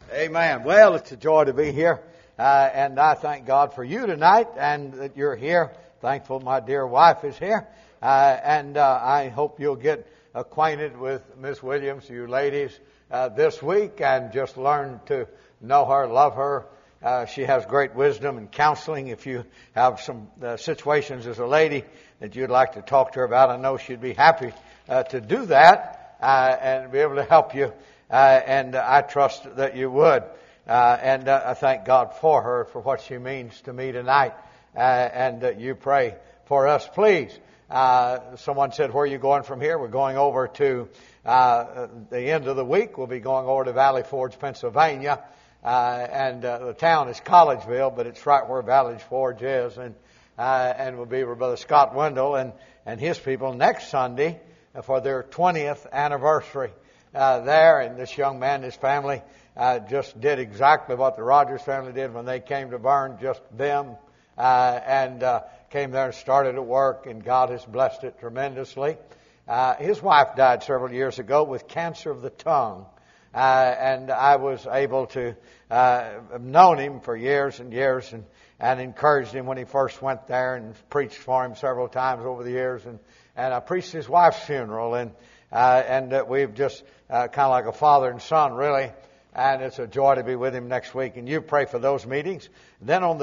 Amen. Well, it's a joy to be here, and I thank God for you tonight and that you're here. Thankful my dear wife is here, and I hope you'll get acquainted with Miss Williams, you ladies, this week, and just learn to know her, love her. She has great wisdom and counseling. If you have some situations as a lady that you'd like to talk to her about, I know she'd be happy to do that and be able to help you. And I trust that you would. And I thank God for her, for what she means to me tonight. And you pray for us, please. Someone said, where are you going from here? We're going over to the end of the week. We'll be going over to Valley Forge, Pennsylvania. And the town is Collegeville, but it's right where Valley Forge is. And we'll be with Brother Scott Wendell and his people next Sunday for their 20th anniversary. There, and this young man and his family just did exactly what the Rogers family did when they came to Bern, just them, and came there and started at work, and God has blessed it tremendously. His wife died several years ago with cancer of the tongue, and I was able to have known him for years and years and encouraged him when he first went there and preached for him several times over the years, and I preached his wife's funeral, and we've just kind of like a father and son, really. And it's a joy to be with him next week. And you pray for those meetings. Then on the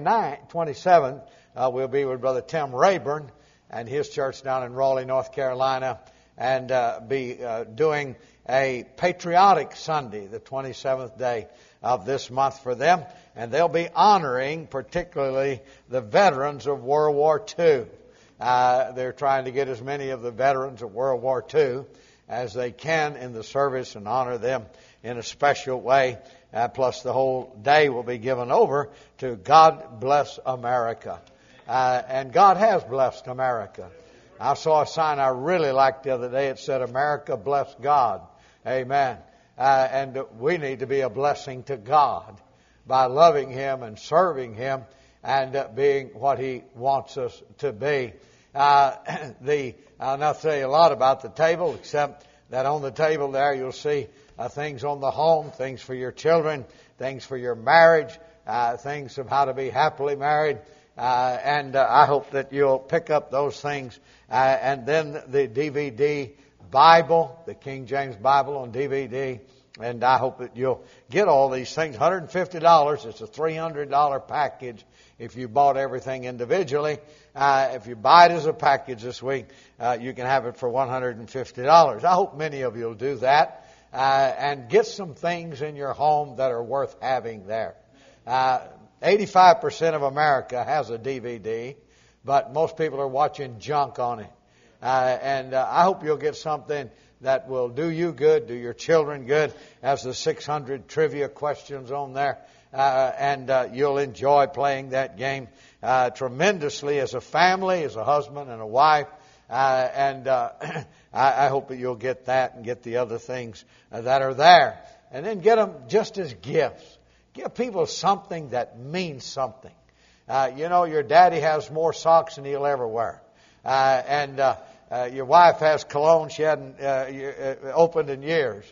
27th, we'll be with Brother Tim Rayburn and his church down in Raleigh, North Carolina, and be doing a patriotic Sunday, the 27th day of this month for them. And they'll be honoring particularly the veterans of World War II. They're trying to get as many of the veterans of World War II as they can in the service and honor them in a special way. Plus the whole day will be given over to God Bless America. And God has blessed America. I saw a sign I really liked the other day. It said, America bless God. Amen. And we need to be a blessing to God by loving Him and serving Him and being what He wants us to be. I'll not say a lot about the table, except that on the table there you'll see things on the home, things for your children, things for your marriage, things of how to be happily married. And I hope that you'll pick up those things. And then the DVD Bible, the King James Bible on DVD. And I hope that you'll get all these things. $150. It's a $300 package if you bought everything individually. If you buy it as a package this week, you can have it for $150. I hope many of you will do that and get some things in your home that are worth having there. 85% of America has a DVD, but most people are watching junk on it. And I hope you'll get something that will do you good, do your children good, as the 600 trivia questions on there. And you'll enjoy playing that game tremendously as a family, as a husband and a wife. And I hope that you'll get that and get the other things that are there. And then get them just as gifts. Give people something that means something. Your daddy has more socks than he'll ever wear. Your wife has cologne she hadn't opened in years.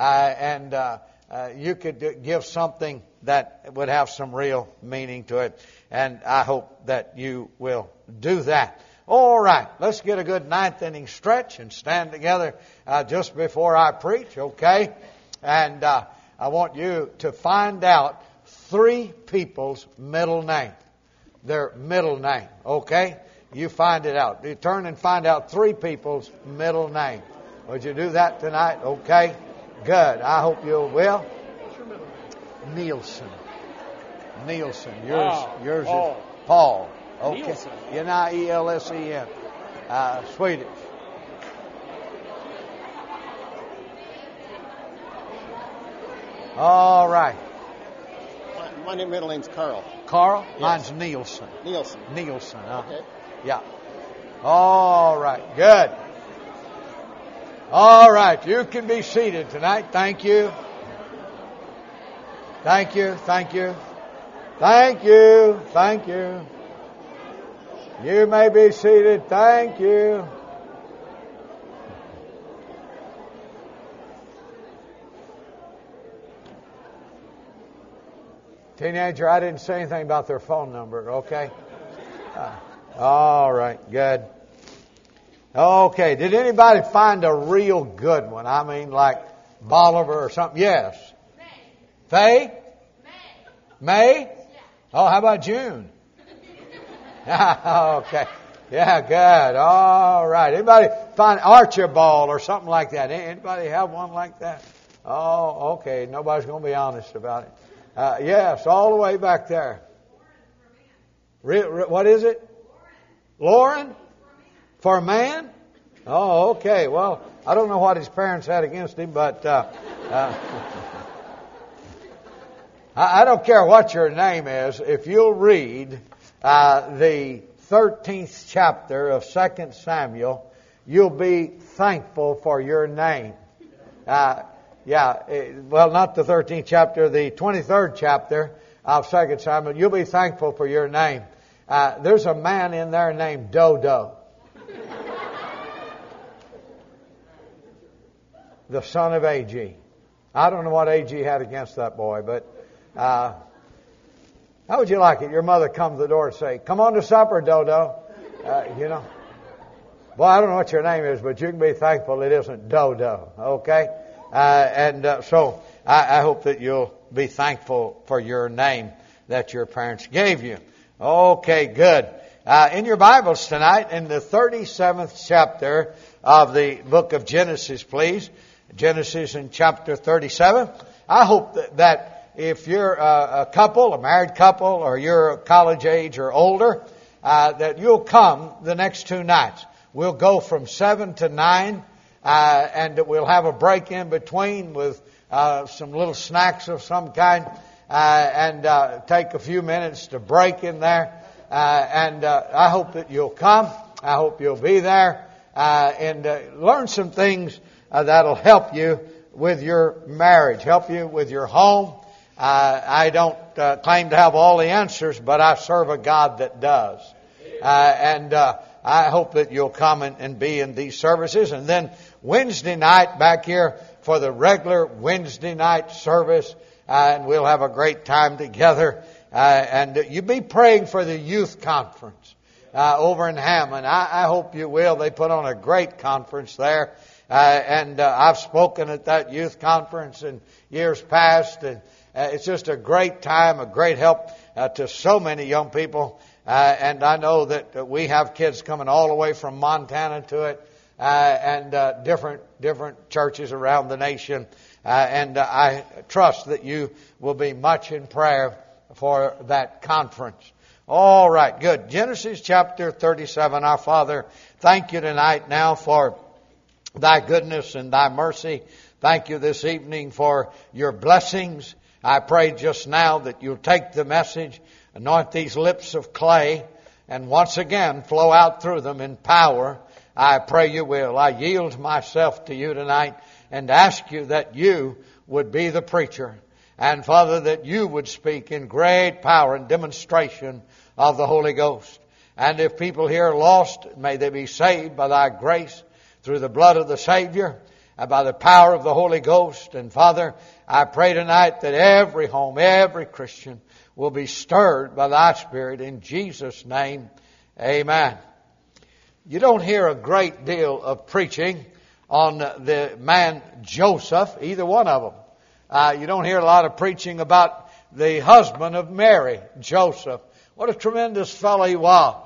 You could give something that would have some real meaning to it. And I hope that you will do that. All right, let's get a good ninth inning stretch and stand together just before I preach, okay? And I want you to find out 3 people's middle name. Their middle name, okay? You find it out. You turn and find out 3 people's middle name. Would you do that tonight? Okay? Good. I hope you will. What's your middle name? Nielsen. Nielsen. Yours Paul. is Paul. Okay. Nielsen. Nielsen. Swedish. All right. My middle name's Carl. Carl? Yes. Mine's Nielsen. Nielsen. Nielsen. Okay. Yeah. All right. Good. All right. You can be seated tonight. Thank you. Thank you. Thank you. Thank you. Thank you. You may be seated. Thank you. Teenager, I didn't say anything about their phone number, okay? All right, good. Okay, did anybody find a real good one? I mean, like Bolivar or something? Yes. Faye? May? Oh, how about June? Okay. Yeah, good. All right. Anybody find Archibald or something like that? Anybody have one like that? Oh, okay. Nobody's going to be honest about it. Yes, all the way back there. What is it? Lauren? For a man? Oh, okay. Well, I don't know what his parents had against him, but I don't care what your name is. If you'll read the 13th chapter of 2 Samuel, you'll be thankful for your name. Well, not the 13th chapter, the 23rd chapter of 2 Samuel. You'll be thankful for your name. There's a man in there named Dodo, the son of A.G. I don't know what A.G. had against that boy, but how would you like it? Your mother come to the door and say, "Come on to supper, Dodo." Well, I don't know what your name is, but you can be thankful it isn't Dodo, okay? So I hope that you'll be thankful for your name that your parents gave you. Okay, good. In your Bibles tonight, in the 37th chapter of the book of Genesis, please. Genesis in chapter 37. I hope that if you're a couple, a married couple, or you're college age or older, that you'll come the next 2 nights. We'll go from 7 to 9, and we'll have a break in between with some little snacks of some kind, and take a few minutes to break in there. I hope that you'll come. I hope you'll be there and learn some things that'll help you with your marriage, help you with your home. I don't claim to have all the answers, but I serve a God that does. I hope that you'll come and be in these services. And then Wednesday night back here for the regular Wednesday night service, and we'll have a great time together. And you be praying for the youth conference over in Hammond. I hope you will. They put on a great conference there. I've spoken at that youth conference in years past, and it's just a great time, a great help to so many young people. And I know that we have kids coming all the way from Montana to it, and different churches around the nation. And I trust that you will be much in prayer for that conference. All right, good. Genesis chapter 37. Our Father, thank you tonight now for Thy goodness and Thy mercy. Thank you this evening for your blessings. I pray just now that you'll take the message, anoint these lips of clay, and once again flow out through them in power. I pray you will. I yield myself to you tonight and ask you that you would be the preacher. And Father, that you would speak in great power and demonstration of the Holy Ghost. And if people here are lost, may they be saved by Thy grace through the blood of the Savior and by the power of the Holy Ghost. And Father, I pray tonight that every home, every Christian will be stirred by Thy Spirit. In Jesus' name, amen. You don't hear a great deal of preaching on the man Joseph, either one of them. You don't hear a lot of preaching about the husband of Mary, Joseph. What a tremendous fellow he was.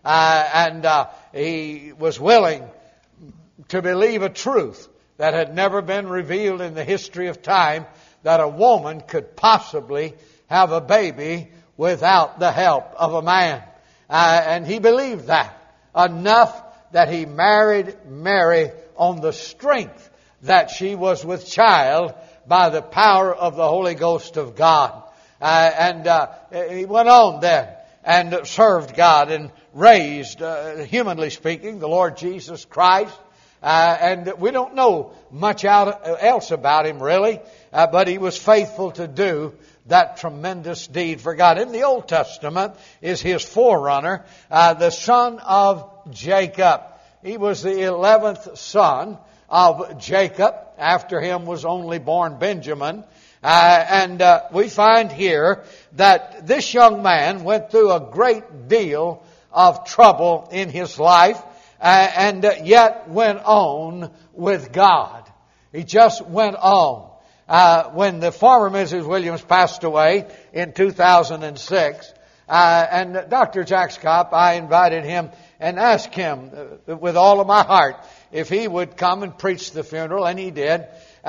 He was willing to believe a truth that had never been revealed in the history of time, that a woman could possibly have a baby without the help of a man. And he believed that enough that he married Mary on the strength that she was with child by the power of the Holy Ghost of God. He went on then and served God and raised, humanly speaking, the Lord Jesus Christ. And we don't know much else about him really, but he was faithful to do that tremendous deed for God. In the Old Testament is his forerunner, the son of Jacob. He was the 11th son of Jacob. After him was only born Benjamin. We find here that this young man went through a great deal of trouble in his life, and yet went on with God. He just went on. When the former Mrs. Williams passed away in 2006, and Dr. Jack Scott, I invited him and asked him with all of my heart if he would come and preach the funeral, and he did.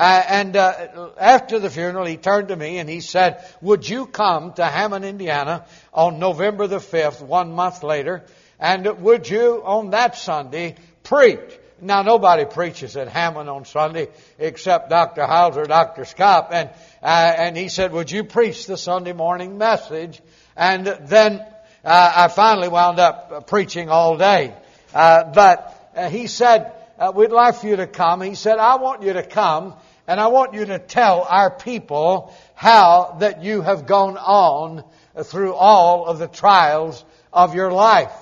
After the funeral, he turned to me and he said, would you come to Hammond, Indiana on November the 5th, 1 month later, and would you on that Sunday preach? Now, nobody preaches at Hammond on Sunday except Dr. Hiles or Dr. Scott. And he said, would you preach the Sunday morning message? And then I finally wound up preaching all day. But he said, we'd like for you to come. He said, I want you to come and I want you to tell our people how that you have gone on through all of the trials of your life.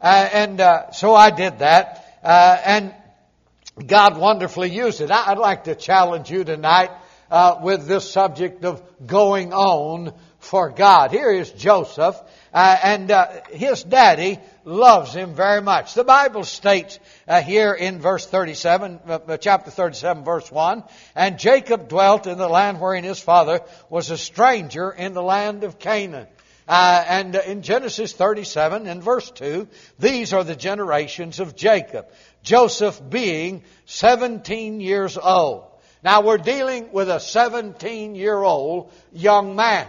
So I did that. And God wonderfully used it. I'd like to challenge you tonight with this subject of going on for God. Here is Joseph, and his daddy loves him very much. The Bible states here in verse 37, chapter 37, verse 1, and Jacob dwelt in the land wherein his father was a stranger in the land of Canaan. And in Genesis 37 and verse 2, these are the generations of Jacob, Joseph being 17 years old. Now we're dealing with a 17-year-old young man.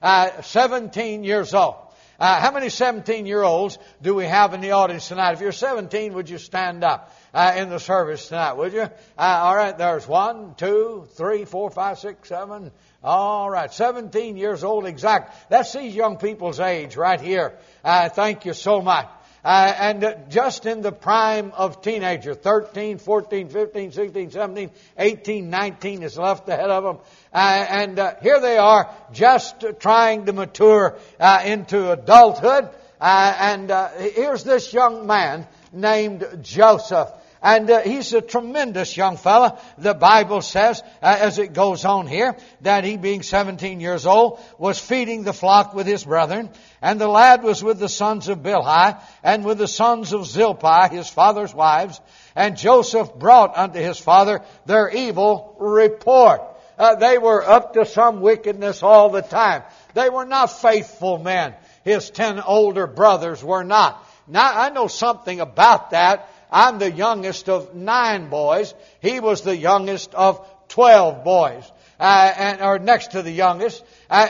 17 years old. How many 17-year-olds do we have in the audience tonight? If you're 17, would you stand up in the service tonight, would you? All right, there's 1, 2, 3, 4, 5, 6, 7. All right, 17 years old exact. That's these young people's age right here. Thank you so much. And just in the prime of teenager, 13, 14, 15, 16, 17, 18, 19 is left ahead of them. Here they are just trying to mature into adulthood. Here's this young man named Joseph. And he's a tremendous young fella. The Bible says, as it goes on here, that he being 17 years old was feeding the flock with his brethren. And the lad was with the sons of Bilhah and with the sons of Zilpah, his father's wives. And Joseph brought unto his father their evil report. They were up to some wickedness all the time. They were not faithful men. His 10 older brothers were not. Now, I know something about that. I'm the youngest of 9 boys. He was the youngest of 12 boys, or next to the youngest.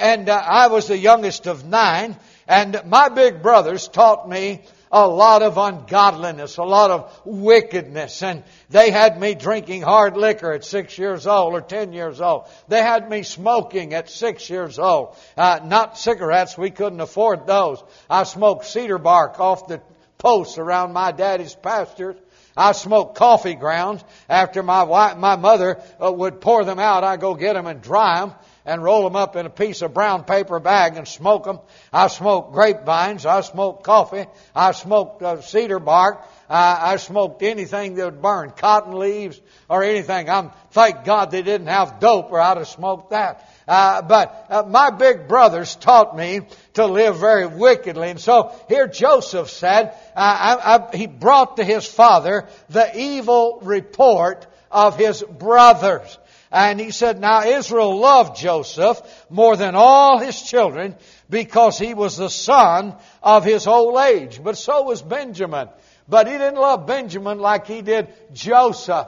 I was the youngest of 9. And my big brothers taught me a lot of ungodliness, a lot of wickedness. And they had me drinking hard liquor at 6 years old or 10 years old. They had me smoking at 6 years old. Not cigarettes. We couldn't afford those. I smoked cedar bark off the posts around my daddy's pastures. I smoked coffee grounds. After my mother would pour them out, I'd go get them and dry them and roll them up in a piece of brown paper bag and smoke them. I smoked grapevines. I smoked coffee. I smoked cedar bark. I smoked anything that would burn, cotton leaves or anything. Thank God they didn't have dope or I'd have smoked that. But my big brothers taught me to live very wickedly. And so here Joseph said, he brought to his father the evil report of his brothers. And he said, now Israel loved Joseph more than all his children because he was the son of his old age. But so was Benjamin. But he didn't love Benjamin like he did Joseph.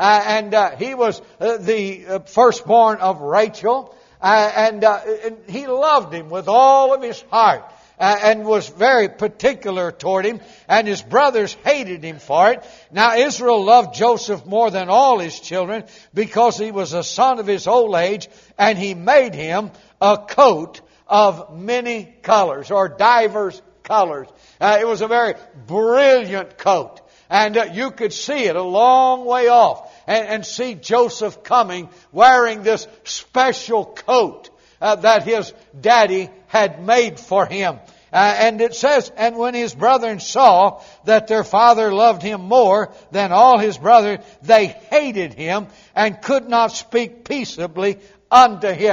He was the firstborn of Rachel. And he loved him with all of his heart. And was very particular toward him, and his brothers hated him for it. Now Israel loved Joseph more than all his children because he was a son of his old age, and he made him a coat of many colors, or divers colors. It was a very brilliant coat, and you could see it a long way off, and see Joseph coming wearing this special coat that his daddy had made for him. And it says, and when his brethren saw that their father loved him more than all his brothers, they hated him and could not speak peaceably unto him.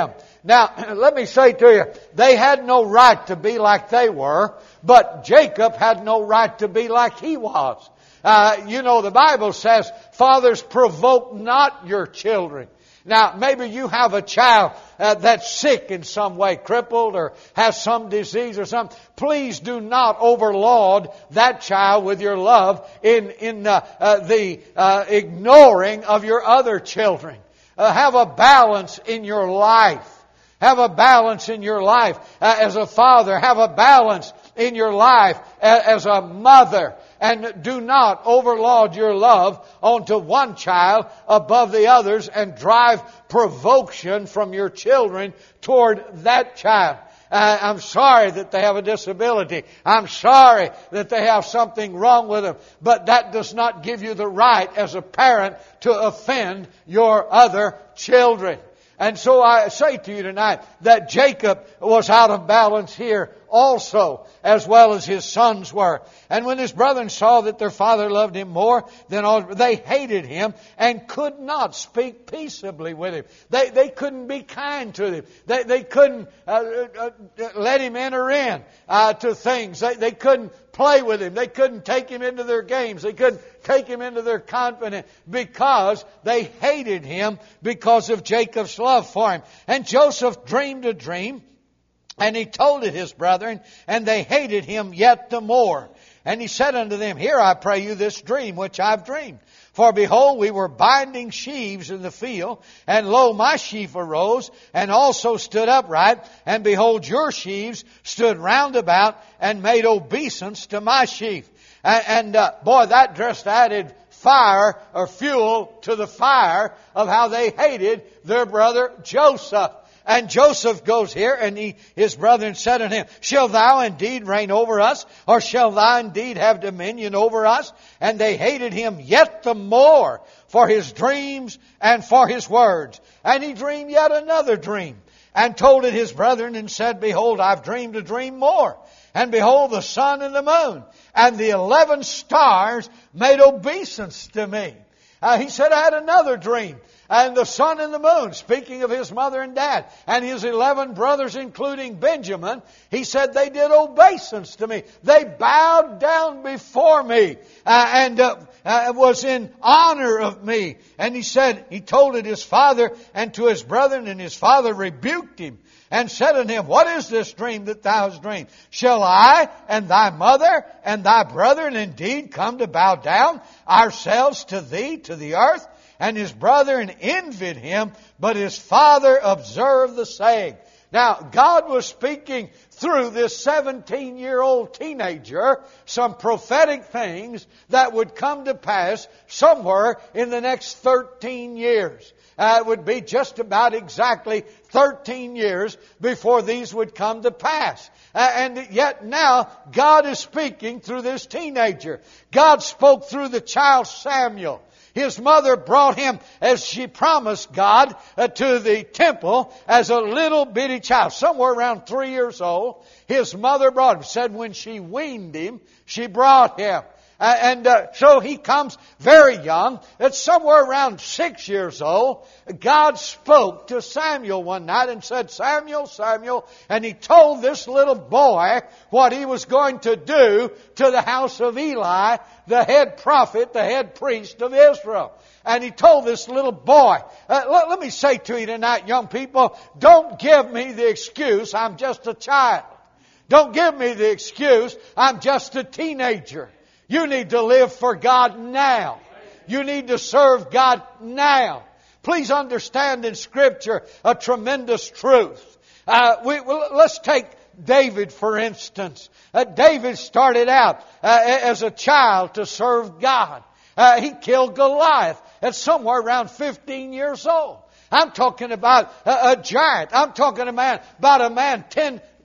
Now, let me say to you, they had no right to be like they were, but Jacob had no right to be like he was. The Bible says, fathers, provoke not your children. Now, maybe you have a child that's sick in some way, crippled or has some disease or something. Please do not overload that child with your love in the ignoring of your other children. Have a balance in your life. Have a balance in your life as a father. Have a balance in your life as a mother. And do not overload your love onto one child above the others and drive provocation from your children toward that child. I'm sorry that they have a disability. I'm sorry that they have something wrong with them. But that does not give you the right as a parent to offend your other children. And so I say to you tonight that Jacob was out of balance here also, as well as his sons were. And when his brethren saw that their father loved him more than all, they hated him and could not speak peaceably with him. They couldn't be kind to him. They couldn't let him enter in to things. They couldn't play with him. They couldn't take him into their games. They couldn't take him into their confidence because they hated him because of Jacob's love for him. And Joseph dreamed a dream, and he told it his brethren, and they hated him yet the more. And he said unto them, Hear, I pray you, this dream which I've dreamed. For behold, we were binding sheaves in the field, and lo, my sheaf arose, and also stood upright, and behold, your sheaves stood round about, and made obeisance to my sheaf. Boy, that just added fire or fuel to the fire of how they hated their brother Joseph. And Joseph goes here, and his brethren said unto him, Shall thou indeed reign over us? Or shall thou indeed have dominion over us? And they hated him yet the more for his dreams and for his words. And he dreamed yet another dream, and told it his brethren, and said, Behold, I've dreamed a dream more. And behold, the sun and the moon and the 11 stars made obeisance to me. He said, I had another dream. And the sun and the moon, speaking of his mother and dad, and his 11 brothers, including Benjamin, he said they did obeisance to me. They bowed down before me and was in honor of me. And he said, he told it his father and to his brethren, and his father rebuked him and said unto him, What is this dream that thou hast dreamed? Shall I and thy mother and thy brethren indeed come to bow down ourselves to thee, to the earth? And his brethren envied him, but his father observed the saying. Now, God was speaking through this 17-year-old teenager some prophetic things that would come to pass somewhere in the next 13 years. It would be just about exactly 13 years before these would come to pass. And yet now, God is speaking through this teenager. God spoke through the child Samuel. His mother brought him, as she promised God, to the temple as a little bitty child, somewhere around 3 years old. His mother brought him. Said when she weaned him, she brought him. So he comes very young. At somewhere around 6 years old, God spoke to Samuel one night and said, Samuel, Samuel. And He told this little boy what he was going to do to the house of Eli, the head prophet, the head priest of Israel. And He told this little boy, let me say to you tonight, young people, don't give me the excuse, I'm just a child. Don't give me the excuse, I'm just a teenager. You need to live for God now. You need to serve God now. Please understand in Scripture a tremendous truth. Let's take David, for instance. David started out as a child to serve God. He killed Goliath at somewhere around 15 years old. I'm talking about a giant. I'm talking about a man 10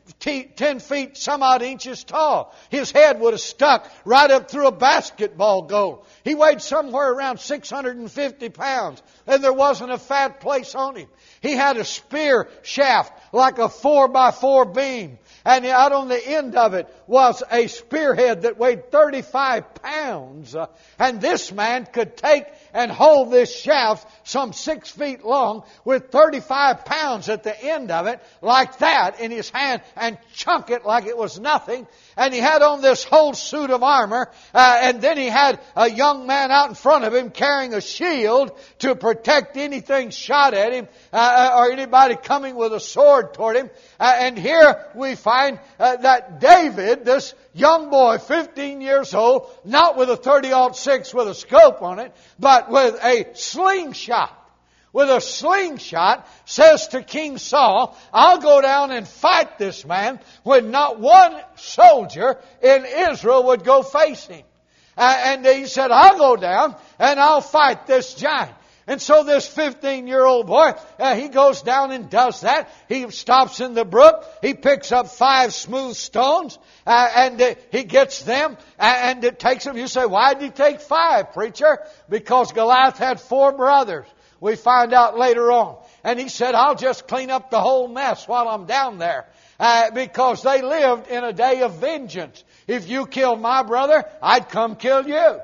10 feet some odd inches tall. His head would have stuck right up through a basketball goal. He weighed somewhere around 650 pounds, and there wasn't a fat place on him. He had a spear shaft like a 4x4 beam, and out on the end of it was a spearhead that weighed 35 pounds. And this man could take and hold this shaft some 6 feet long with 35 pounds at the end of it like that in his hand and chunk it like it was nothing. And he had on this whole suit of armor, and then he had a young man out in front of him carrying a shield to protect anything shot at him or anybody coming with a sword toward him. And here we find that David, this young boy, 15 years old, not with a 30-06 with a scope on it, but with a slingshot. With a slingshot, says to King Saul, I'll go down and fight this man when not one soldier in Israel would go face him. And he said, I'll go down and I'll fight this giant. And so this 15-year-old boy, he goes down and does that. He stops in the brook. He picks up 5 smooth stones, and he gets them, and it takes them. You say, why did he take 5, preacher? Because Goliath had 4 brothers. We find out later on. And he said, I'll just clean up the whole mess while I'm down there. Because they lived in a day of vengeance. If you killed my brother, I'd come kill you.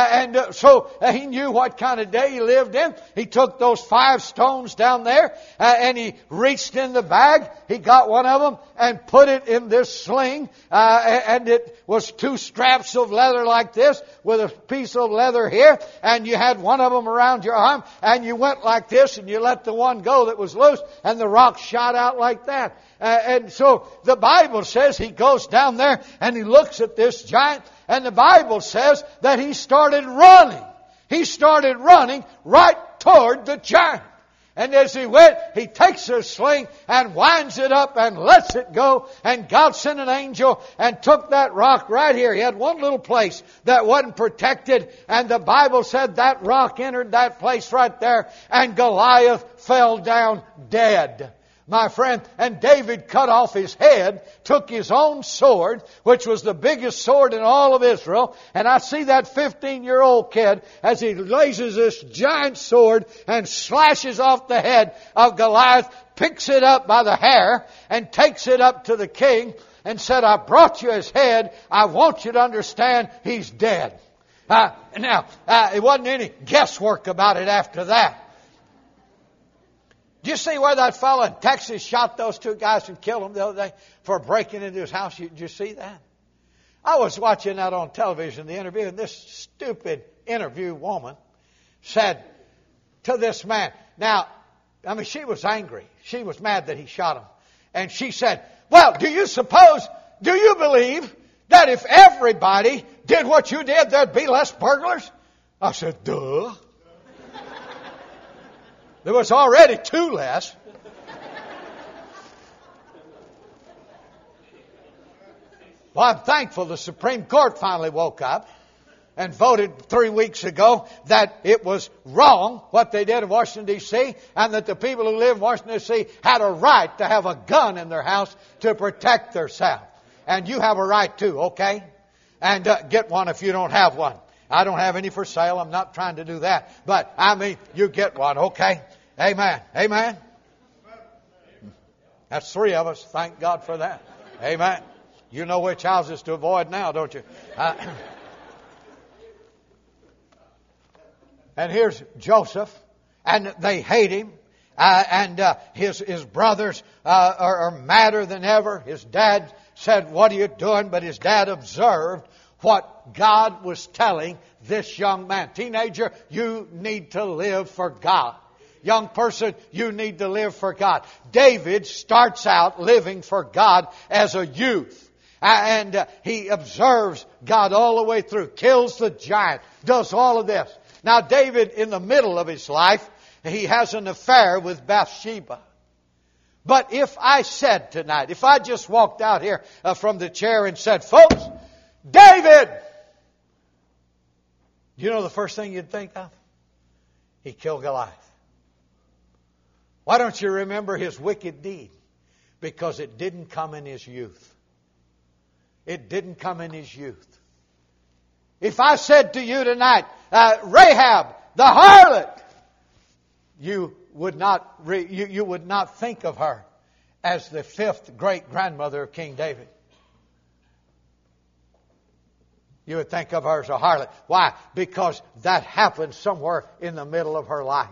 So he knew what kind of day he lived in. He took those 5 stones down there and he reached in the bag. He got one of them and put it in this sling. And it was 2 straps of leather like this with a piece of leather here. And you had one of them around your arm. And you went like this and you let the one go that was loose. And the rock shot out like that. And so the Bible says he goes down there and he looks at this giant. And the Bible says that he started running. He started running right toward the giant. And as he went, he takes his sling and winds it up and lets it go. And God sent an angel and took that rock right here. He had one little place that wasn't protected. And the Bible said that rock entered that place right there. And Goliath fell down dead. My friend, and David cut off his head, took his own sword, which was the biggest sword in all of Israel, and I see that 15-year-old kid as he raises this giant sword and slashes off the head of Goliath, picks it up by the hair, and takes it up to the king, and said, I brought you his head, I want you to understand he's dead. It wasn't any guesswork about it after that. Did you see where that fellow in Texas shot those 2 guys and killed them the other day for breaking into his house? Did you see that? I was watching that on television, the interview, and this stupid interview woman said to this man, she was angry. She was mad that he shot him. And she said, well, do you believe that if everybody did what you did, there'd be less burglars? I said, duh. There was already 2 less. Well, I'm thankful the Supreme Court finally woke up and voted 3 weeks ago that it was wrong what they did in Washington, D.C., and that the people who live in Washington, D.C. had a right to have a gun in their house to protect themselves. And you have a right too, okay? And get one if you don't have one. I don't have any for sale. I'm not trying to do that. But, you get one, okay? Amen. Amen. That's 3 of us. Thank God for that. Amen. You know which houses to avoid now, don't you? And here's Joseph, and they hate him. And his brothers are madder than ever. His dad said, what are you doing? But his dad observed what God was telling this young man. Teenager, you need to live for God. Young person, you need to live for God. David starts out living for God as a youth. And he observes God all the way through. Kills the giant. Does all of this. Now David, in the middle of his life, he has an affair with Bathsheba. But if I said tonight, if I just walked out here from the chair and said, folks, David! You know the first thing you'd think of? He killed Goliath. Why don't you remember his wicked deed? Because it didn't come in his youth. It didn't come in his youth. If I said to you tonight, Rahab, the harlot, you would not think of her as the fifth great-grandmother of King David. You would think of her as a harlot. Why? Because that happened somewhere in the middle of her life.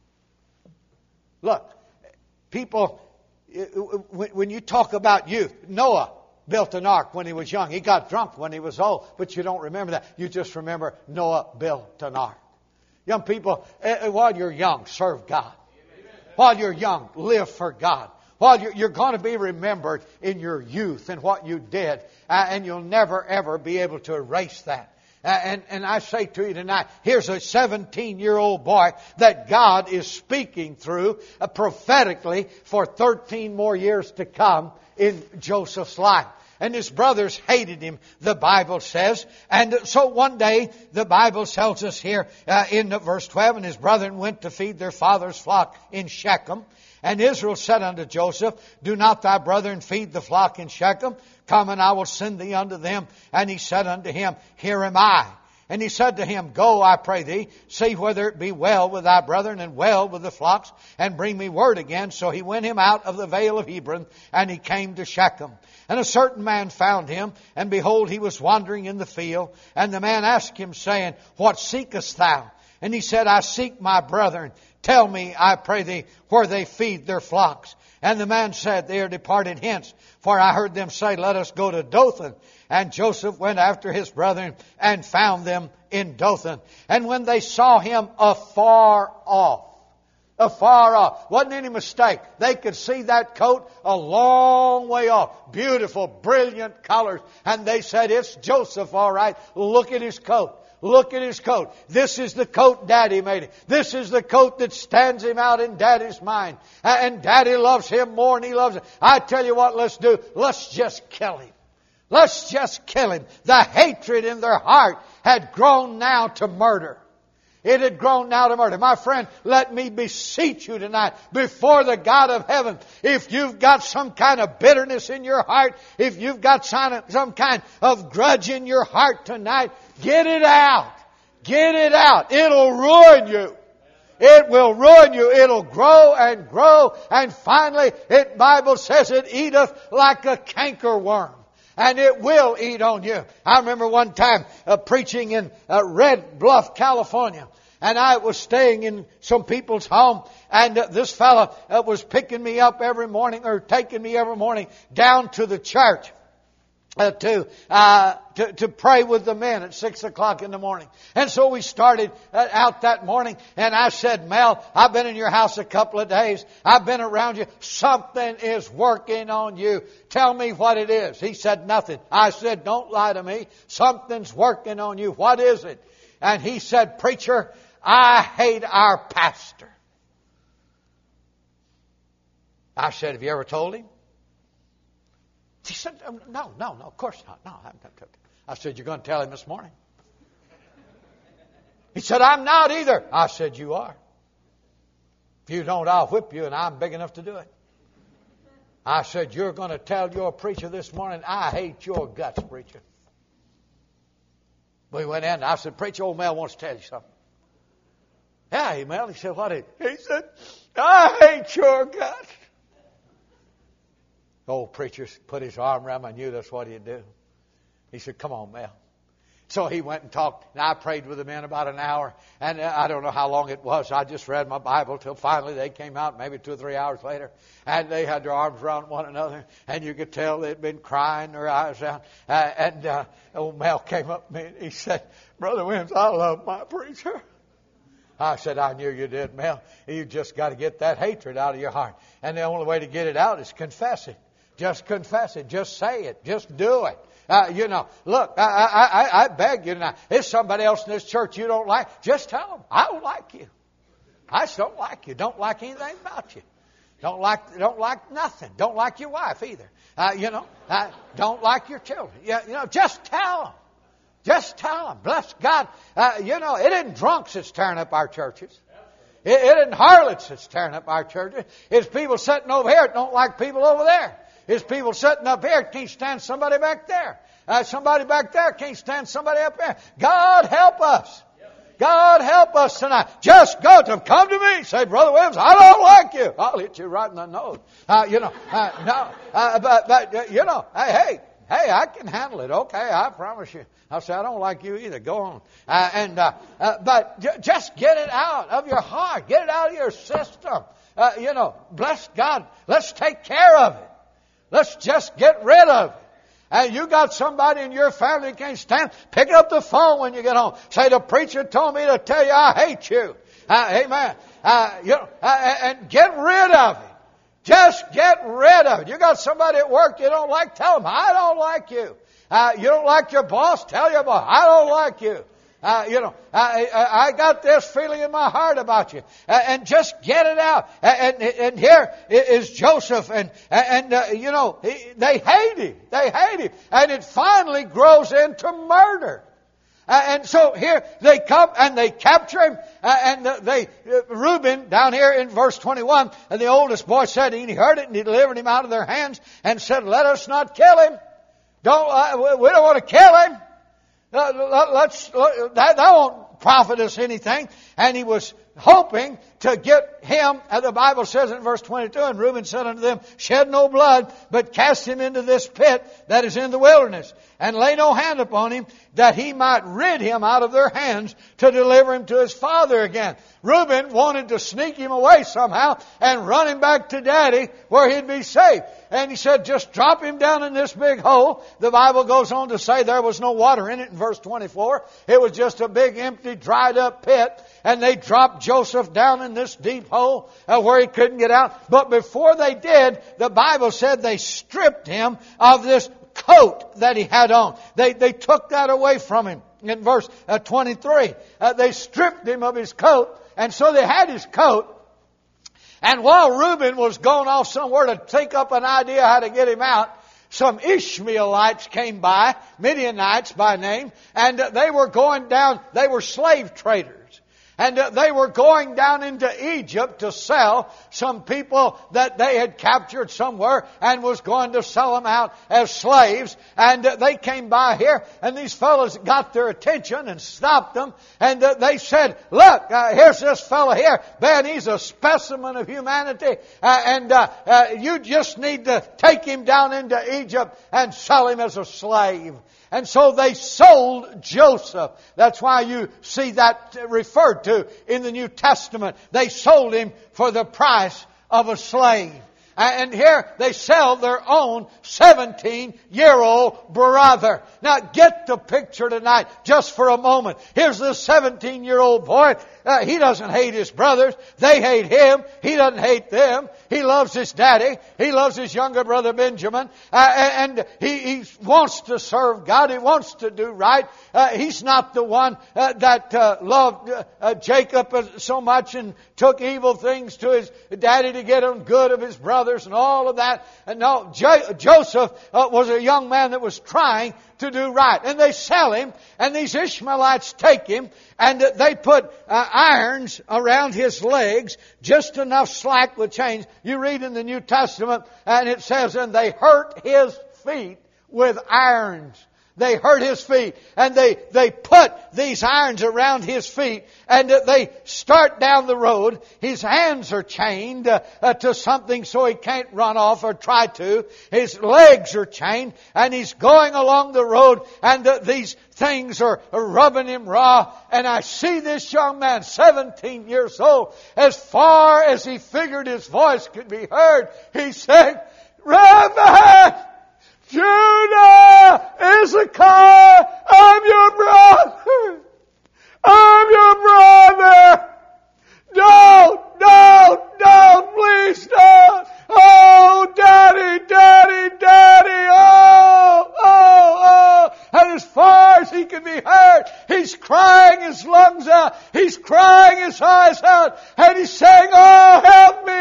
Look, people, when you talk about youth, Noah built an ark when he was young. He got drunk when he was old, but you don't remember that. You just remember Noah built an ark. Young people, while you're young, serve God. While you're young, live for God. While you're going to be remembered in your youth and what you did, and you'll never, ever be able to erase that. And I say to you tonight, here's a 17-year-old boy that God is speaking through prophetically for 13 more years to come in Joseph's life. And his brothers hated him, the Bible says. And so one day, the Bible tells us here in verse 12, and his brethren went to feed their father's flock in Shechem. And Israel said unto Joseph, do not thy brethren feed the flock in Shechem? Come, and I will send thee unto them. And he said unto him, here am I. And he said to him, go, I pray thee, see whether it be well with thy brethren and well with the flocks, and bring me word again. So he went him out of the vale of Hebron, and he came to Shechem. And a certain man found him, and behold, he was wandering in the field. And the man asked him, saying, what seekest thou? And he said, I seek my brethren. Tell me, I pray thee, where they feed their flocks. And the man said, they are departed hence, for I heard them say, let us go to Dothan. And Joseph went after his brethren and found them in Dothan. And when they saw him afar off, wasn't any mistake. They could see that coat a long way off. Beautiful, brilliant colors. And they said, it's Joseph, all right. Look at his coat. Look at his coat. This is the coat Daddy made him. This is the coat that stands him out in Daddy's mind. And Daddy loves him more than he loves him. I tell you what, let's do. Let's just kill him. Let's just kill him. The hatred in their heart had grown now to murder. It had grown now to murder. My friend, let me beseech you tonight before the God of heaven. If you've got some kind of bitterness in your heart, if you've got some kind of grudge in your heart tonight, get it out. Get it out. It'll ruin you. It will ruin you. It'll grow and grow. And finally, the Bible says it eateth like a cankerworm. And it will eat on you. I remember one time preaching in Red Bluff, California. And I was staying in some people's home. And this fellow was picking me up every morning, or taking me every morning down to the church. To pray with the men at 6 o'clock in the morning. And so we started out that morning, and I said, Mel, I've been in your house a couple of days. I've been around you. Something is working on you. Tell me what it is. He said, nothing. I said, don't lie to me. Something's working on you. What is it? And he said, preacher, I hate our pastor. I said, have you ever told him? He said, no, of course not. No, I haven't told him. I said, you're going to tell him this morning? He said, I'm not either. I said, you are. If you don't, I'll whip you, and I'm big enough to do it. I said, you're going to tell your preacher this morning, I hate your guts, preacher. We went in, and I said, preacher, old Mel wants to tell you something. Yeah, hey, Mel. He said, what is it? He said, I hate your guts. The old preacher put his arm around me. I knew that's what he'd do. He said, come on, Mel. So he went and talked, and I prayed with the men about an hour, and I don't know how long it was. I just read my Bible till finally they came out, maybe 2 or 3 hours later, and they had their arms around one another, and you could tell they'd been crying their eyes out. Old Mel came up to me, and he said, Brother Williams, I love my preacher. I said, I knew you did, Mel. You just got to get that hatred out of your heart. And the only way to get it out is confess it. Just confess it. Just say it. Just do it. Look, I beg you tonight. If somebody else in this church you don't like, just tell them, I don't like you. I just don't like you. Don't like anything about you. Don't like nothing. Don't like your wife either. Don't like your children. Just tell them. Just tell them. Bless God. It isn't drunks that's tearing up our churches. It isn't harlots that's tearing up our churches. It's people sitting over here that don't like people over there. It's people sitting up here that can't stand somebody back there. Somebody back there can't stand somebody up there. God help us. God help us tonight. Just go to them. Come to me. Say, Brother Williams, I don't like you. I'll hit you right in the nose. Hey, I can handle it. Okay, I promise you. I'll say, I don't like you either. Go on. But just get it out of your heart. Get it out of your system. Bless God. Let's take care of it. Let's just get rid of it. And you got somebody in your family that can't stand, pick up the phone when you get home. Say, the preacher told me to tell you I hate you. Amen. And get rid of it. Just get rid of it. You got somebody at work you don't like, tell them, I don't like you. You don't like your boss, tell your boss, I don't like you. I got this feeling in my heart about you. And just get it out. And here is Joseph. They hate him. They hate him. And it finally grows into murder. And so here they come and they capture him. Reuben, down here in verse 21, and the oldest boy said, and he heard it and he delivered him out of their hands and said, let us not kill him. We don't want to kill him. That won't profit us anything. And he was hoping to get him, as the Bible says in verse 22, and Reuben said unto them, shed no blood, but cast him into this pit that is in the wilderness, and lay no hand upon him, that he might rid him out of their hands to deliver him to his father again. Reuben wanted to sneak him away somehow and run him back to Daddy where he'd be safe. And he said, just drop him down in this big hole. The Bible goes on to say there was no water in it in verse 24. It was just a big, empty, dried up pit. And they dropped Joseph down in this deep hole where he couldn't get out. But before they did, the Bible said they stripped him of this coat that he had on. They took that away from him. In verse 23, they stripped him of his coat. And so they had his coat. And while Reuben was going off somewhere to take up an idea how to get him out, some Ishmaelites came by, Midianites by name, and they were going down, they were slave traders. And they were going down into Egypt to sell some people that they had captured somewhere and was going to sell them out as slaves. And they came by here and these fellows got their attention and stopped them. And they said, look, here's this fellow here. Ben, he's a specimen of humanity. You just need to take him down into Egypt and sell him as a slave. And so they sold Joseph. That's why you see that referred to in the New Testament. They sold him for the price of a slave. And here they sell their own 17-year-old brother. Now get the picture tonight just for a moment. Here's this 17-year-old boy. He doesn't hate his brothers. They hate him. He doesn't hate them. He loves his daddy. He loves his younger brother Benjamin. And he wants to serve God. He wants to do right. He's not the one that loved Jacob so much and took evil things to his daddy to get him good of his brothers and all of that. And no, Joseph was a young man that was trying to do right. And they sell him, and these Ishmaelites take him, and they put irons around his legs, just enough slack with chains. You read in the New Testament, and it says, and they hurt his feet with irons. They hurt his feet, and they put these irons around his feet, and they start down the road. His hands are chained to something so he can't run off or try to. His legs are chained, and he's going along the road, and these things are rubbing him raw. And I see this young man, 17 years old, as far as he figured his voice could be heard, he said, Rabbi! Judah, Issachar, I'm your brother. I'm your brother. Don't, please don't. Oh, Daddy, oh. And as far as he can be heard, he's crying his lungs out. He's crying his eyes out. And he's saying, oh, help me.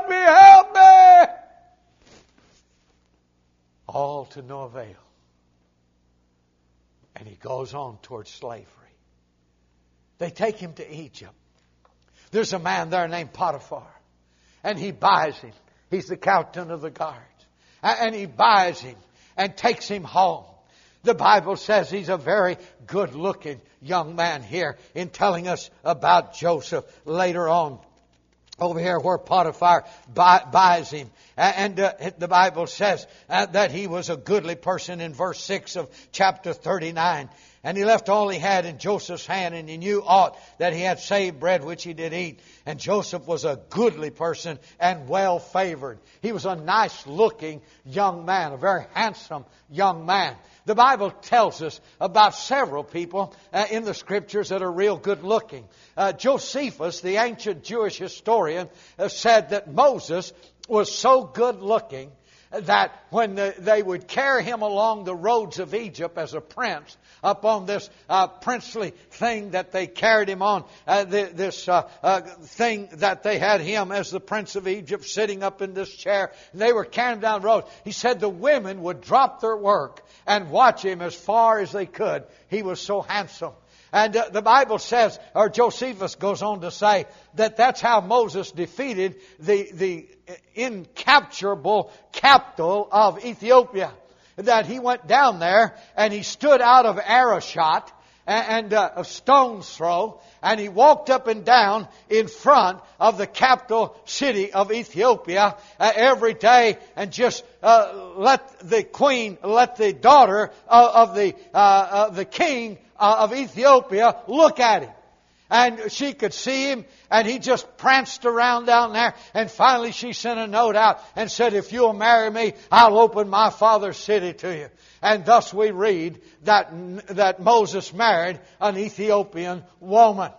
All to no avail. And he goes on towards slavery. They take him to Egypt. There's a man there named Potiphar. And he buys him. He's the captain of the guards. And he buys him and takes him home. The Bible says he's a very good-looking young man here in telling us about Joseph later on. Over here where Potiphar buys him. And the Bible says that he was a goodly person in verse 6 of chapter 39. And he left all he had in Joseph's hand, and he knew aught that he had saved bread which he did eat. And Joseph was a goodly person and well favored. He was a nice looking young man, a very handsome young man. The Bible tells us about several people in the Scriptures that are real good looking. Josephus, the ancient Jewish historian, said that Moses was so good looking that when they would carry him along the roads of Egypt as a prince, up on this princely thing that they carried him on, this thing that they had him as the prince of Egypt sitting up in this chair, and they were carrying him down the road. He said the women would drop their work and watch him as far as they could. He was so handsome. And the Bible says, or Josephus goes on to say, that that's how Moses defeated the incapturable capital of Ethiopia. That he went down there and he stood out of arrow shot and a stone's throw, and he walked up and down in front of the capital city of Ethiopia every day and just let the daughter of the king of Ethiopia look at him. And she could see him, and he just pranced around down there. And finally she sent a note out and said, if you'll marry me, I'll open my father's city to you. And thus we read that Moses married an Ethiopian woman.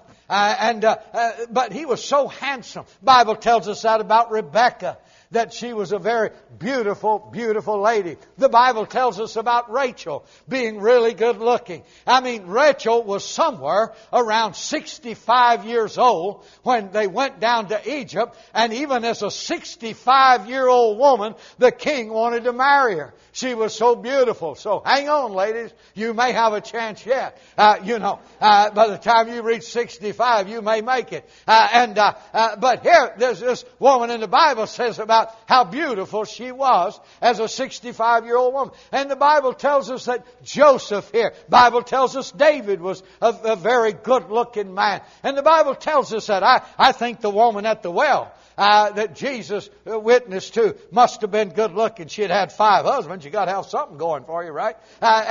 But he was so handsome. The Bible tells us that about Rebekah, that she was a very beautiful, beautiful lady. The Bible tells us about Rachel being really good looking. I mean, Rachel was somewhere around 65 years old when they went down to Egypt, and even as a 65-year-old woman, the king wanted to marry her. She was so beautiful. So hang on, ladies. You may have a chance yet. By the time you reach 65, you may make it. But here, there's this woman in the Bible says about how beautiful she was as a 65-year-old woman. And the Bible tells us that Joseph here, the Bible tells us David was a very good-looking man. And the Bible tells us that I think the woman at the well that Jesus witnessed to must have been good looking. She had 5 husbands. You got to have something going for you, right?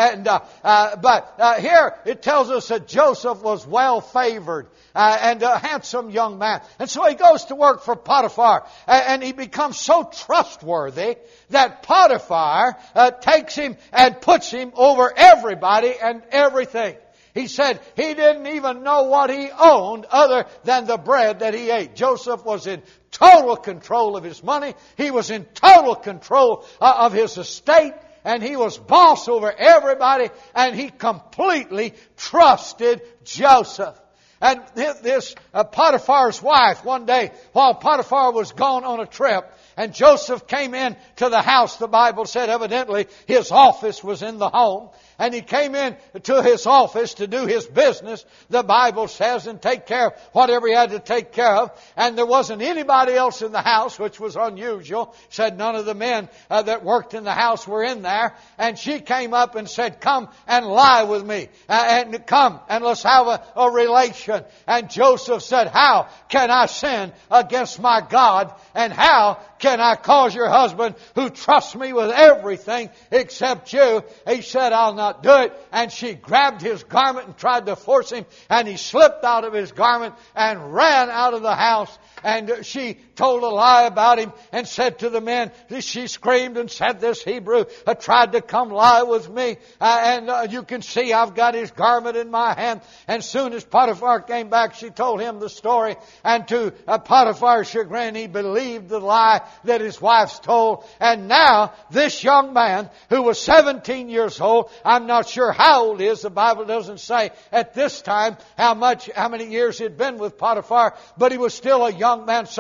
But here it tells us that Joseph was well favored and a handsome young man. And so he goes to work for Potiphar, and he becomes so trustworthy that Potiphar takes him and puts him over everybody and everything. He said he didn't even know what he owned other than the bread that he ate. Joseph was in total control of his money. He was in total control of his estate. And he was boss over everybody. And he completely trusted Joseph. And this Potiphar's wife, one day, while Potiphar was gone on a trip, and Joseph came in to the house, the Bible said evidently his office was in the home. And he came in to his office to do his business, the Bible says, and take care of whatever he had to take care of. And there wasn't anybody else in the house, which was unusual. Said none of the men that worked in the house were in there. And she came up and said, come and lie with me. And come and let's have a relation. And Joseph said, how can I sin against my God? And how can I cause your husband, who trusts me with everything except you? He said, I'll not do it. And she grabbed his garment and tried to force him, and he slipped out of his garment and ran out of the house. And she told a lie about him and said to the men, she screamed and said, this Hebrew tried to come lie with me. And you can see I've got his garment in my hand. And soon as Potiphar came back, she told him the story. And to Potiphar's chagrin, he believed the lie that his wife told. And now this young man, who was 17 years old, I'm not sure how old he is. The Bible doesn't say at this time how many years he'd been with Potiphar, but he was still a young man somewhere in his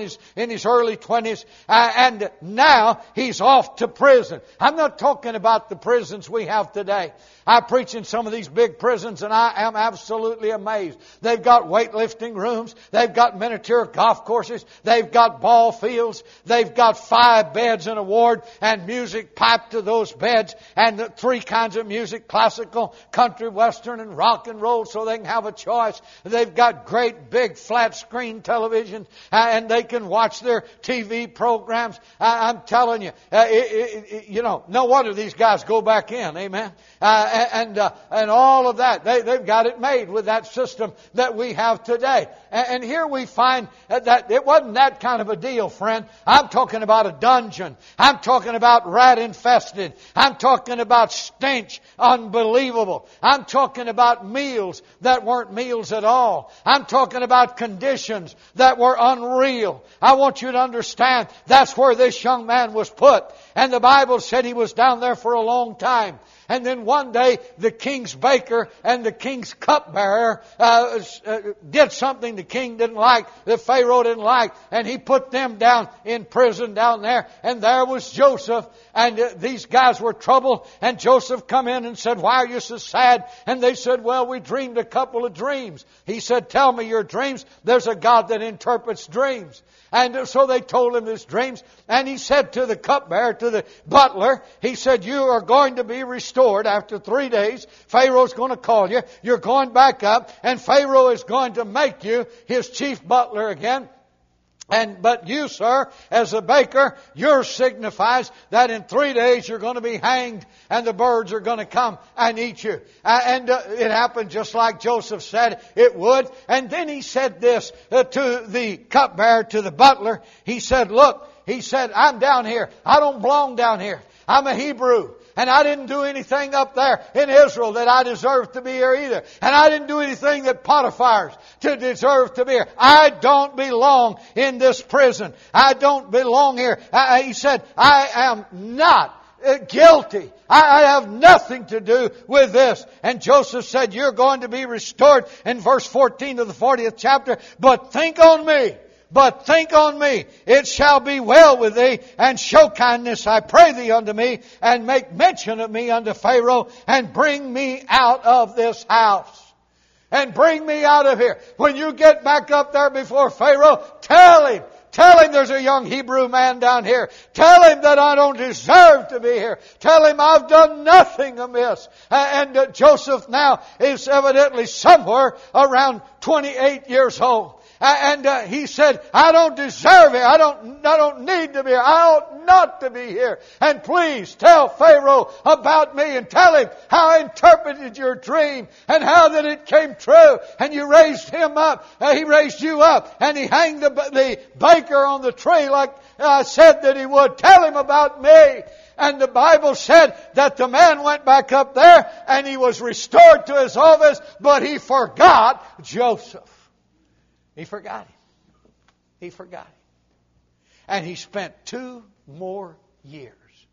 in his early 20s, and now he's off to prison. I'm not talking about the prisons we have today. I preach in some of these big prisons, and I am absolutely amazed. They've got weightlifting rooms. They've got miniature golf courses. They've got ball fields. They've got 5 beds in a ward and music piped to those beds, and 3 kinds of music, classical, country, western, and rock and roll, so they can have a choice. They've got great big flat screen televisions, and they can watch their TV programs. I'm telling you, no wonder these guys go back in. Amen. And all of that. They've got it made with that system that we have today. And here we find that it wasn't that kind of a deal, friend. I'm talking about a dungeon. I'm talking about rat infested. I'm talking about stench, unbelievable. I'm talking about meals that weren't meals at all. I'm talking about conditions that were unreal. I want you to understand that's where this young man was put. And the Bible said he was down there for a long time. And then one day, the king's baker and the king's cupbearer did something the king didn't like, that Pharaoh didn't like, and he put them down in prison down there. And there was Joseph, and these guys were troubled. And Joseph come in and said, "Why are you so sad?" And they said, "Well, we dreamed a couple of dreams." He said, "Tell me your dreams. There's a God that interprets dreams." And so they told him his dreams. And he said to the cupbearer, to the butler, he said, "You are going to be restored after 3 days. Pharaoh's going to call you. You're going back up. And Pharaoh is going to make you his chief butler again. But you, sir, as a baker, yours signifies that in 3 days you're going to be hanged and the birds are going to come and eat you." It happened just like Joseph said it would. And then he said this to the cupbearer, to the butler. He said, "Look," he said, "I'm down here. I don't belong down here. I'm a Hebrew. And I didn't do anything up there in Israel that I deserve to be here either. And I didn't do anything that Potiphar's to deserve to be here. I don't belong in this prison. I don't belong here." He said, "I am not guilty. I have nothing to do with this." And Joseph said, "You're going to be restored," in verse 14 of the 40th chapter. "But think on me. But think on me. It shall be well with thee, and show kindness, I pray thee, unto me, and make mention of me unto Pharaoh, and bring me out of this house." And bring me out of here. When you get back up there before Pharaoh, tell him there's a young Hebrew man down here. Tell him that I don't deserve to be here. Tell him I've done nothing amiss. And Joseph now is evidently somewhere around 28 years old. And he said, "I don't deserve it. I don't need to be here. I ought not to be here. And please tell Pharaoh about me, and tell him how I interpreted your dream and how that it came true. And you raised him up. He raised you up. And he hanged the baker on the tree like I said that he would. Tell him about me." And the Bible said that the man went back up there and he was restored to his office, but he forgot Joseph. He forgot him. He forgot him. And he spent 2 more years.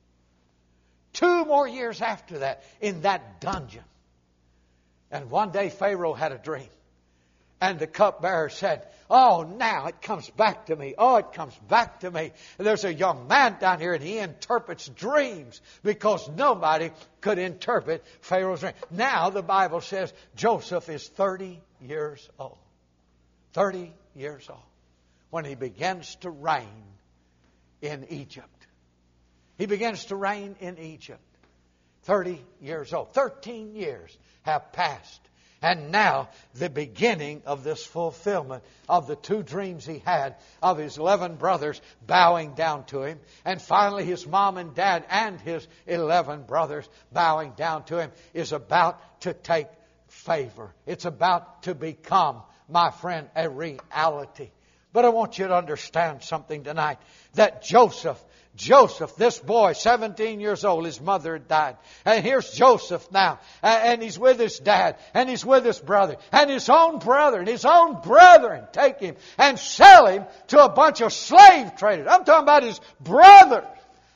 2 more years after that in that dungeon. And one day Pharaoh had a dream. And the cupbearer said, "Oh, now it comes back to me. Oh, it comes back to me. There's a young man down here and he interprets dreams," because nobody could interpret Pharaoh's dream. Now the Bible says Joseph is 30 years old. 30 years old when he begins to reign in Egypt. He begins to reign in Egypt. 30 years old. 13 years have passed. And now the beginning of this fulfillment of the 2 dreams he had of his 11 brothers bowing down to him. And finally his mom and dad and his 11 brothers bowing down to him is about to take favor. It's about to become, my friend, a reality. But I want you to understand something tonight. That Joseph, this boy, 17 years old, his mother had died. And here's Joseph now. And he's with his dad. And he's with his brother. And his own brother and his own brethren take him and sell him to a bunch of slave traders. I'm talking about his brothers.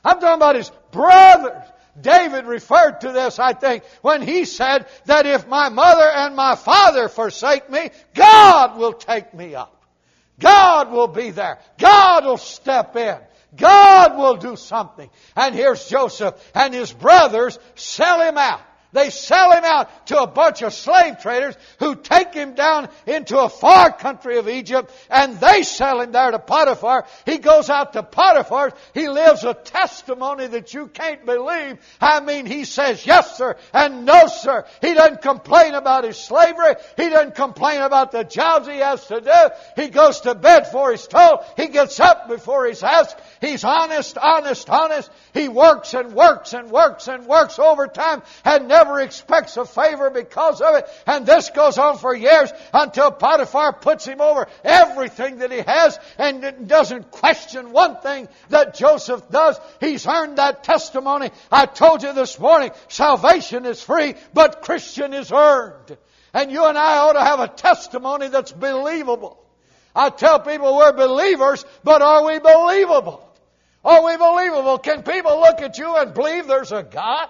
David referred to this, I think, when he said that if my mother and my father forsake me, God will take me up. God will be there. God will step in. God will do something. And here's Joseph and his brothers sell him out. They sell him out to a bunch of slave traders who take him down into a far country of Egypt, and they sell him there to Potiphar. He goes out to Potiphar. He lives a testimony that you can't believe. I mean, he says yes, sir, and no, sir. He doesn't complain about his slavery. He doesn't complain about the jobs he has to do. He goes to bed before he's told. He gets up before he's asked. He's honest. He works and works and works and works overtime and never expects a favor because of it. And this goes on for years until Potiphar puts him over everything that he has and doesn't question one thing that Joseph does. He's earned that testimony. I told you this morning, salvation is free, but Christian is earned. And you and I ought to have a testimony that's believable. I tell people we're believers, but are we believable? Are we believable? Can people look at you and believe there's a God?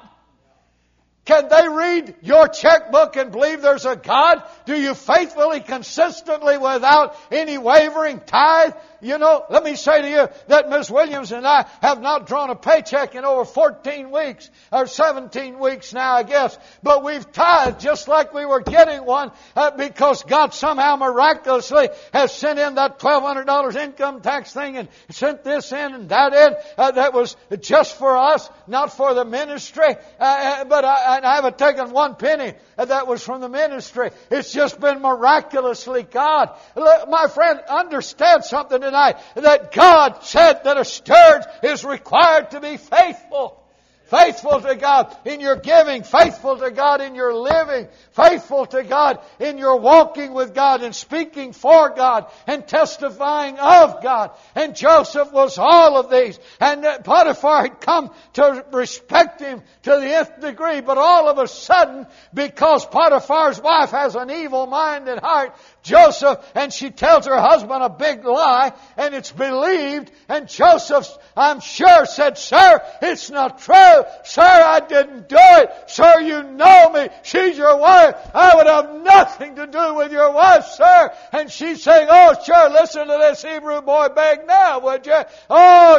Can they read your checkbook and believe there's a God? Do you faithfully, consistently, without any wavering tithe? You know, let me say to you that Miss Williams and I have not drawn a paycheck in over 14 weeks, or 17 weeks now, I guess. But we've tithed just like we were getting one because God somehow miraculously has sent in that $1,200 income tax thing and sent this in and that in. That was just for us, not for the ministry. But I haven't taken one penny that was from the ministry. It's just been miraculously God. Look, my friend, understand something tonight, that God said that a steward is required to be faithful. Faithful to God in your giving, faithful to God in your living, faithful to God in your walking with God and speaking for God and testifying of God. And Joseph was all of these. And Potiphar had come to respect him to the nth degree. But all of a sudden, because Potiphar's wife has an evil mind and heart, Joseph, and she tells her husband a big lie, and it's believed, and Joseph, I'm sure, said, "Sir, it's not true. Sir, I didn't do it. Sir, you know me. She's your wife. I would have nothing to do with your wife, sir." And she's saying, "Oh, sure, listen to this Hebrew boy beg now, would you? Oh,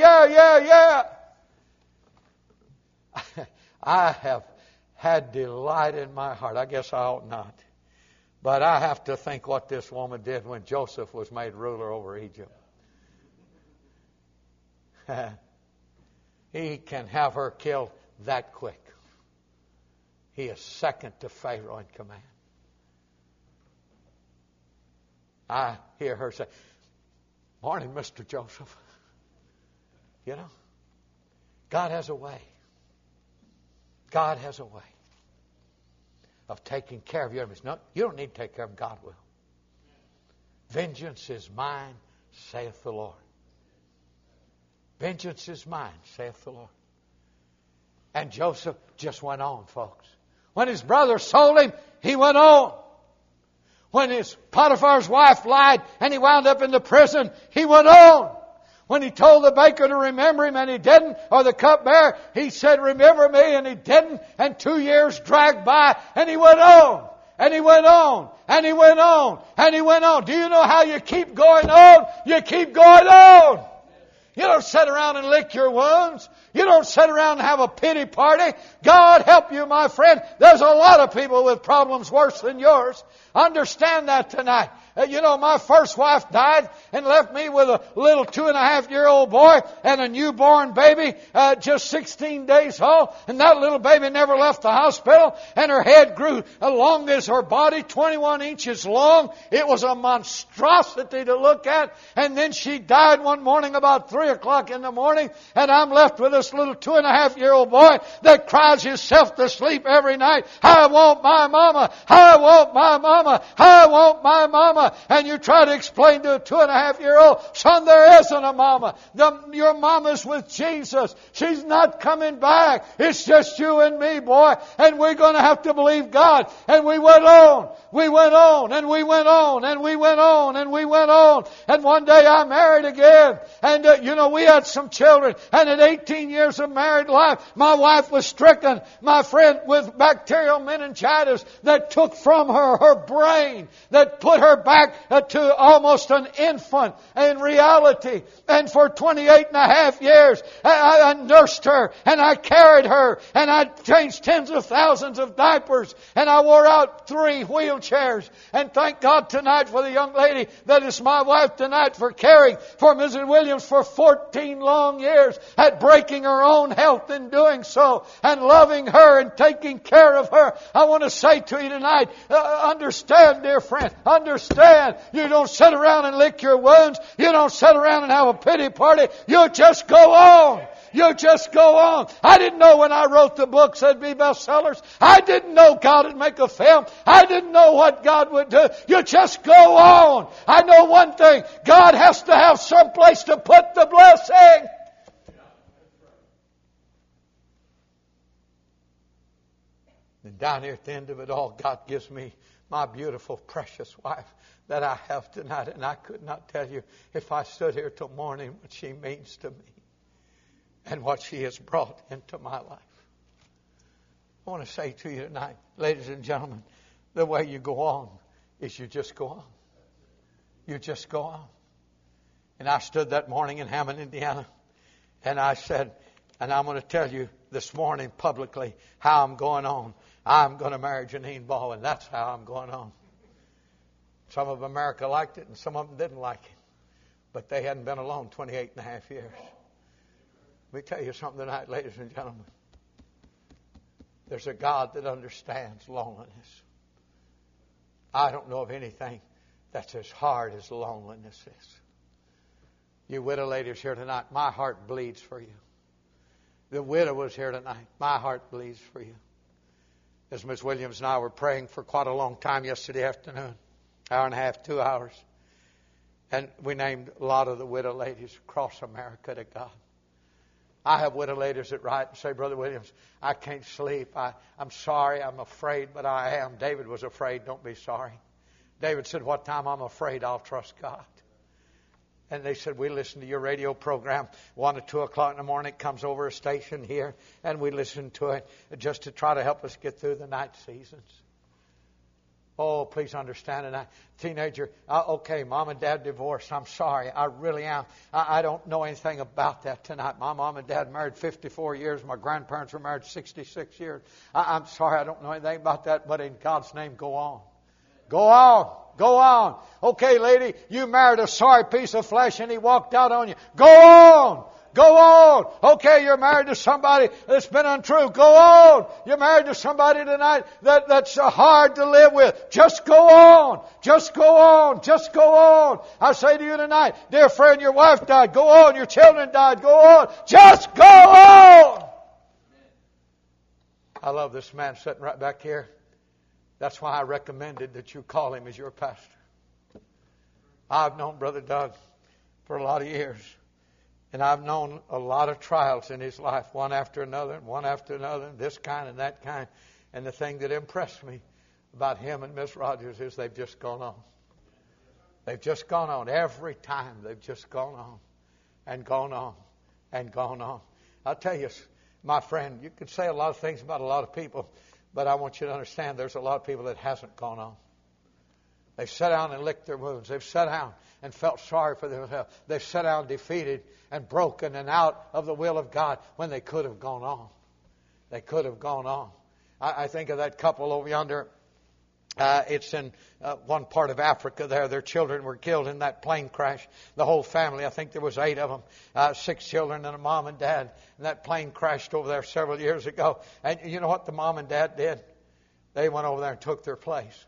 yeah. I have had delight in my heart. I guess I ought not. But I have to think what this woman did when Joseph was made ruler over Egypt. He can have her killed that quick. He is second to Pharaoh in command. I hear her say, "Morning, Mr. Joseph." You know, God has a way. God has a way of taking care of your enemies. No, you don't need to take care of them. God will. "Vengeance is mine, saith the Lord." Vengeance is mine, saith the Lord. And Joseph just went on, folks. When his brother sold him, he went on. When his Potiphar's wife lied and he wound up in the prison, he went on. When he told the baker to remember him and he didn't, or the cupbearer, he said, "Remember me," and he didn't. And 2 years dragged by and he went on. And he went on. And he went on. And he went on. Do you know how you keep going on? You keep going on. You don't sit around and lick your wounds. You don't sit around and have a pity party. God help you, my friend. There's a lot of people with problems worse than yours. Understand that tonight. You know, my first wife died and left me with a little 2.5-year-old boy and a newborn baby, just 16 days old. And that little baby never left the hospital. And her head grew as long as her body, 21 inches long. It was a monstrosity to look at. And then she died one morning about 3 o'clock in the morning. And I'm left with this little 2.5-year-old boy that cries himself to sleep every night. "I want my mama. I want my mama. I want my mama." And you try to explain to a 2.5-year-old, "Son, there isn't a mama. Your mama's with Jesus. She's not coming back. It's just you and me, boy. And we're going to have to believe God." And we went on. We went on. And we went on. And we went on. And we went on. And one day I married again. And we had some children, and at 18 years of married life, my wife was stricken, my friend, with bacterial meningitis that took from her brain, that put her back to almost an infant in reality. And for 28 and a half years, I nursed her, and I carried her, and I changed tens of thousands of diapers, and I wore out 3 wheelchairs. And thank God tonight for the young lady that is my wife tonight, for caring for Mrs. Williams for 14 long years, at breaking her own health in doing so, and loving her and taking care of her. I want to say to you tonight, understand, dear friend, understand. You don't sit around and lick your wounds. You don't sit around and have a pity party. You just go on. You just go on. I didn't know when I wrote the books they'd be bestsellers. I didn't know God would make a film. I didn't know what God would do. You just go on. I know one thing. God has to have some place to put the blessing. And down here at the end of it all, God gives me my beautiful, precious wife that I have tonight. And I could not tell you, if I stood here till morning, what she means to me and what she has brought into my life. I want to say to you tonight, ladies and gentlemen, the way you go on is you just go on. You just go on. And I stood that morning in Hammond, Indiana, and I said, and I'm going to tell you this morning publicly how I'm going on. I'm going to marry Janine Ball, and that's how I'm going on. Some of America liked it, and some of them didn't like it. But they hadn't been alone 28 and a half years. Let me tell you something tonight, ladies and gentlemen. There's a God that understands loneliness. I don't know of anything that's as hard as loneliness is. You widow ladies here tonight, my heart bleeds for you. The widow was here tonight. My heart bleeds for you. As Miss Williams and I were praying for quite a long time yesterday afternoon, hour and a half, 2 hours. And we named a lot of the widow ladies across America to God. I have widow ladies that write and say, Brother Williams, I can't sleep. I'm sorry, I'm afraid, but I am. David was afraid. Don't be sorry. David said, what time I'm afraid, I'll trust God. And they said, we listen to your radio program 1 to 2 o'clock in the morning. It comes over a station here, and we listen to it just to try to help us get through the night seasons. Oh, please understand it. Teenager, okay, Mom and Dad divorced. I'm sorry. I really am. I don't know anything about that tonight. My mom and dad married 54 years. My grandparents were married 66 years. I'm sorry. I don't know anything about that. But in God's name, go on. Go on. Go on. Okay, lady, you married a sorry piece of flesh and he walked out on you. Go on. Go on. Okay, you're married to somebody that's been untrue. Go on. You're married to somebody tonight that's hard to live with. Just go on. Just go on. Just go on. I say to you tonight, dear friend, your wife died. Go on. Your children died. Go on. Just go on. I love this man sitting right back here. That's why I recommended that you call him as your pastor. I've known Brother Doug for a lot of years. And I've known a lot of trials in his life, one after another, and one after another, this kind and that kind. And the thing that impressed me about him and Miss Rogers is they've just gone on. They've just gone on. Every time they've just gone on and gone on and gone on. I'll tell you, my friend, you could say a lot of things about a lot of people, but I want you to understand there's a lot of people that hasn't gone on. They've sat down and licked their wounds. They've sat down and felt sorry for themselves. They've sat down defeated and broken and out of the will of God when they could have gone on. They could have gone on. I think of that couple over yonder. It's in one part of Africa there. Their children were killed in that plane crash. The whole family, I think there was 8 of them, 6 children and a mom and dad. And that plane crashed over there several years ago. And you know what the mom and dad did? They went over there and took their place.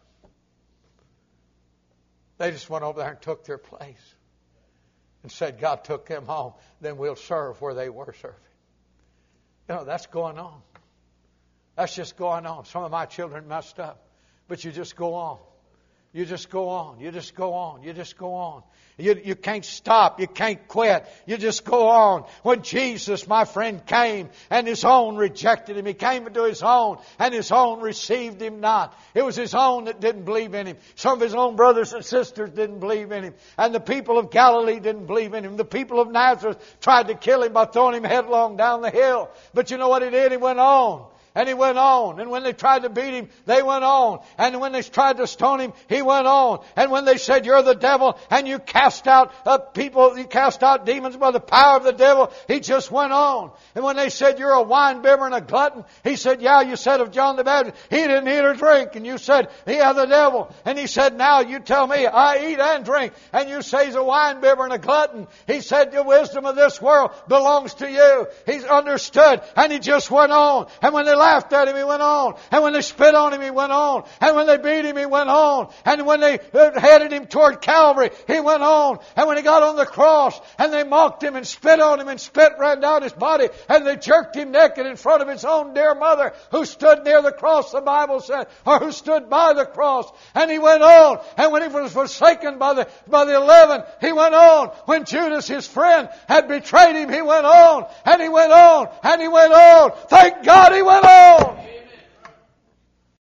They just went over there and took their place and said, God took them home, then we'll serve where they were serving. You know, that's going on. That's just going on. Some of my children messed up, but you just go on. You just go on. You just go on. You just go on. You can't stop. You can't quit. You just go on. When Jesus, my friend, came and His own rejected Him. He came into His own and His own received Him not. It was His own that didn't believe in Him. Some of His own brothers and sisters didn't believe in Him. And the people of Galilee didn't believe in Him. The people of Nazareth tried to kill Him by throwing Him headlong down the hill. But you know what He did? He went on. And He went on. And when they tried to beat Him, they went on. And when they tried to stone Him, He went on. And when they said, "You're the devil," and you cast out people, you cast out demons by the power of the devil, He just went on. And when they said, "You're a winebibber and a glutton," He said, "Yeah, you said of John the Baptist, he didn't eat or drink." And you said, "He had the devil." And He said, "Now you tell me, I eat and drink." And you say He's a winebibber and a glutton. He said, "The wisdom of this world belongs to you." He's understood. And He just went on. And when they laughed at Him, He went on. And when they spit on Him, He went on. And when they beat Him, He went on. And when they headed Him toward Calvary, He went on. And when He got on the cross and they mocked Him and spit on Him and spit ran down His body and they jerked Him naked in front of His own dear mother who stood near the cross, the Bible said, or who stood by the cross. And He went on. And when He was forsaken by the 11, He went on. When Judas, His friend, had betrayed Him, He went on. And He went on. And He went on. Thank God He went on.